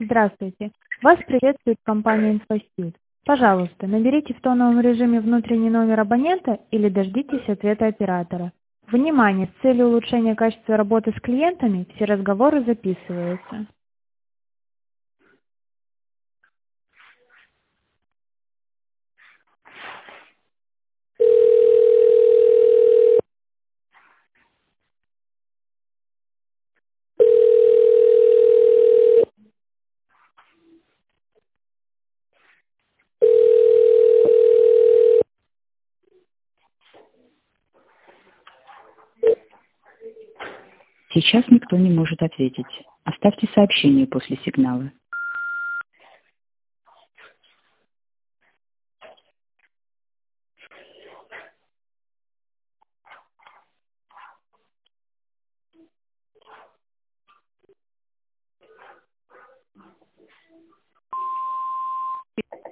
Здравствуйте. Вас приветствует компания «Инфосид». Пожалуйста, наберите в тоновом режиме внутренний номер абонента или дождитесь ответа оператора. Внимание! С целью улучшения качества работы с клиентами все разговоры записываются. Сейчас никто не может ответить. Оставьте сообщение после сигнала.